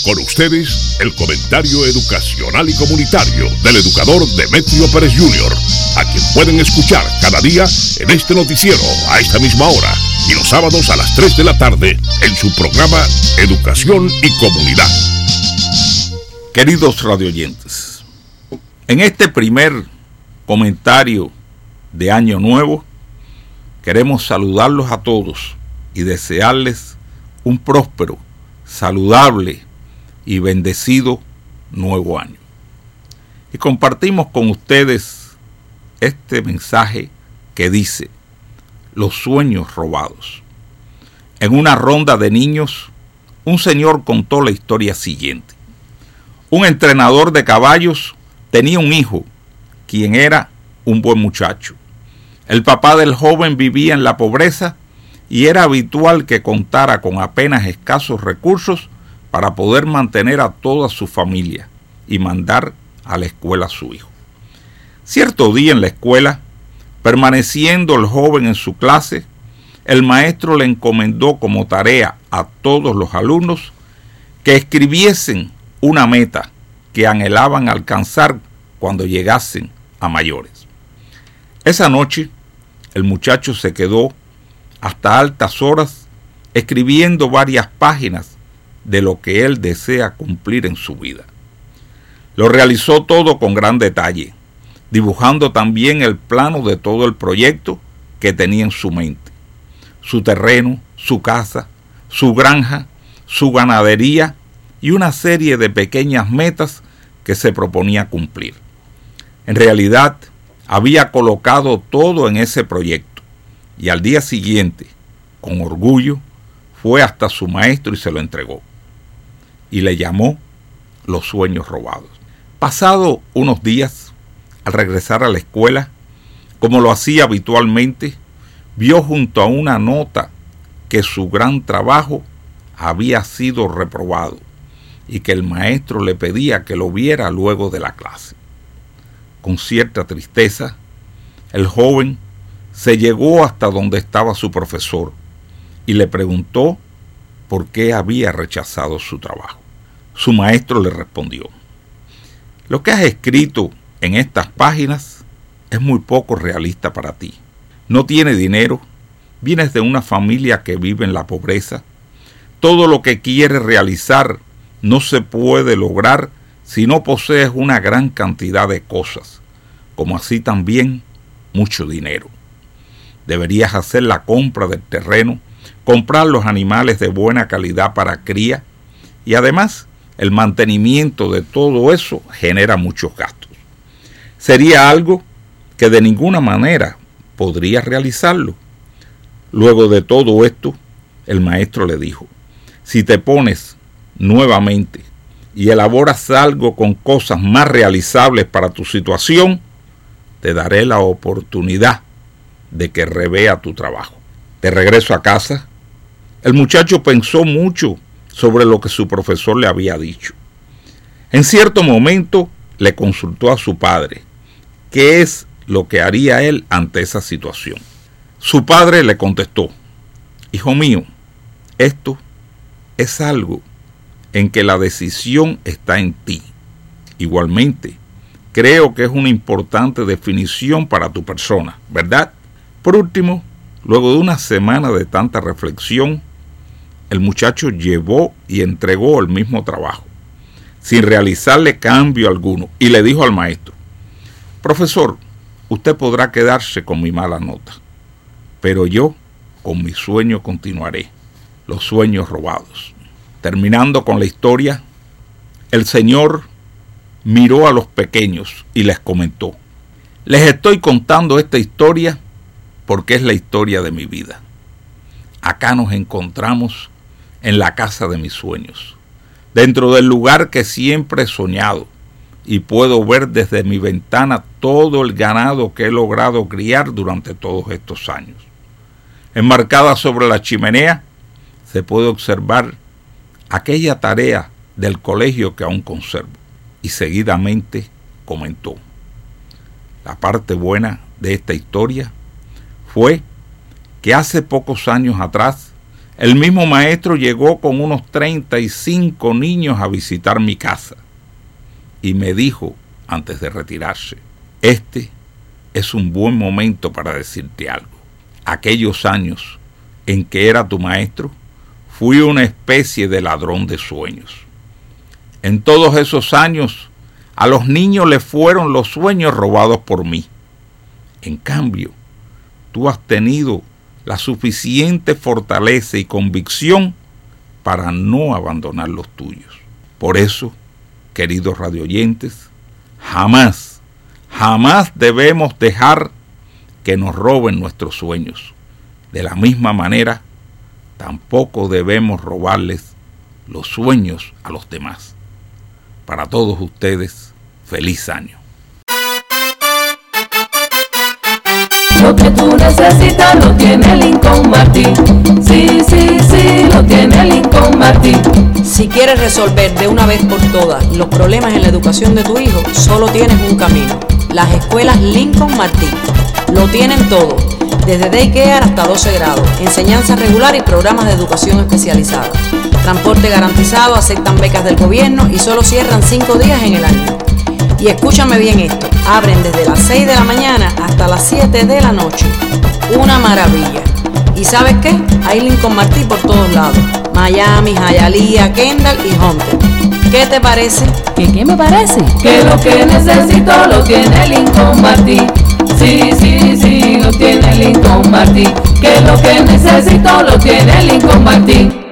Con ustedes, el comentario educacional y comunitario del educador Demetrio Pérez Jr., a quien pueden escuchar cada día en este noticiero a esta misma hora y los sábados a las 3 de la tarde en su programa Educación y Comunidad. Queridos radioyentes, en este primer comentario de Año Nuevo, queremos saludarlos a todos y desearles un próspero, saludable y bendecido nuevo año. Y compartimos con ustedes este mensaje que dice: los sueños robados. En una ronda de niños, un señor contó la historia siguiente. Un entrenador de caballos tenía un hijo, quien era un buen muchacho. El papá del joven vivía en la pobreza y era habitual que contara con apenas escasos recursos para poder mantener a toda su familia y mandar a la escuela a su hijo. Cierto día en la escuela, permaneciendo el joven en su clase, el maestro le encomendó como tarea a todos los alumnos que escribiesen una meta que anhelaban alcanzar cuando llegasen a mayores. Esa noche, el muchacho se quedó hasta altas horas escribiendo varias páginas de lo que él desea cumplir en su vida. Lo realizó todo con gran detalle, dibujando también el plano de todo el proyecto que tenía en su mente: su terreno, su casa, su granja, su ganadería y una serie de pequeñas metas que se proponía cumplir. En realidad, había colocado todo en ese proyecto y al día siguiente, con orgullo, fue hasta su maestro y se lo entregó. Y le llamó los sueños robados. Pasado unos días, al regresar a la escuela, como lo hacía habitualmente, vio junto a una nota que su gran trabajo había sido reprobado y que el maestro le pedía que lo viera luego de la clase. Con cierta tristeza, el joven se llegó hasta donde estaba su profesor y le preguntó por qué había rechazado su trabajo. Su maestro le respondió: lo que has escrito en estas páginas es muy poco realista para ti. No tienes dinero, vienes de una familia que vive en la pobreza. Todo lo que quieres realizar no se puede lograr si no posees una gran cantidad de cosas, como así también mucho dinero. Deberías hacer la compra del terreno, comprar los animales de buena calidad para cría y además el mantenimiento de todo eso genera muchos gastos. Sería algo que de ninguna manera podrías realizarlo. Luego de todo esto, el maestro le dijo: si te pones nuevamente y elaboras algo con cosas más realizables para tu situación, te daré la oportunidad de que revea tu trabajo. De regreso a casa, el muchacho pensó mucho sobre lo que su profesor le había dicho. En cierto momento le consultó a su padre qué es lo que haría él ante esa situación. Su padre le contestó: hijo mío, esto es algo en que la decisión está en ti. Igualmente, creo que es una importante definición para tu persona, ¿verdad? Por último, luego de una semana de tanta reflexión, el muchacho llevó y entregó el mismo trabajo, sin realizarle cambio alguno, y le dijo al maestro: profesor, usted podrá quedarse con mi mala nota, pero yo con mi sueño continuaré, los sueños robados. Terminando con la historia, el Señor miró a los pequeños y les comentó: les estoy contando esta historia porque es la historia de mi vida. Acá nos encontramos en la casa de mis sueños, dentro del lugar que siempre he soñado, y puedo ver desde mi ventana todo el ganado que he logrado criar durante todos estos años. Enmarcada sobre la chimenea se puede observar aquella tarea del colegio que aún conservo. Y seguidamente comentó: la parte buena de esta historia fue que hace pocos años atrás el mismo maestro llegó con unos 35 niños a visitar mi casa y me dijo antes de retirarse: este es un buen momento para decirte algo. Aquellos años en que era tu maestro, fui una especie de ladrón de sueños. En todos esos años, a los niños les fueron los sueños robados por mí. En cambio, tú has tenido la suficiente fortaleza y convicción para no abandonar los tuyos. Por eso, queridos radioyentes, jamás debemos dejar que nos roben nuestros sueños. De la misma manera, tampoco debemos robarles los sueños a los demás. Para todos ustedes, feliz año. Lo que tú necesitas lo tiene Lincoln Martin. Sí, lo tiene Lincoln Martin. Si quieres resolver de una vez por todas los problemas en la educación de tu hijo, solo tienes un camino: las escuelas Lincoln Martin. Lo tienen todo, desde daycare hasta 12 grados, enseñanza regular y programas de educación especializada. Transporte garantizado, aceptan becas del gobierno y solo cierran 5 días en el año. Y escúchame bien esto, abren desde las 6 de la mañana hasta las 7 de la noche. Una maravilla. ¿Y sabes qué? Hay Lincoln Martin por todos lados: Miami, Hialeah, Kendall y Hunter. ¿Qué te parece? ¿Qué me parece? Que lo que necesito lo tiene Lincoln Martin. Sí, lo tiene Lincoln Martin. Que lo que necesito lo tiene Lincoln Martin.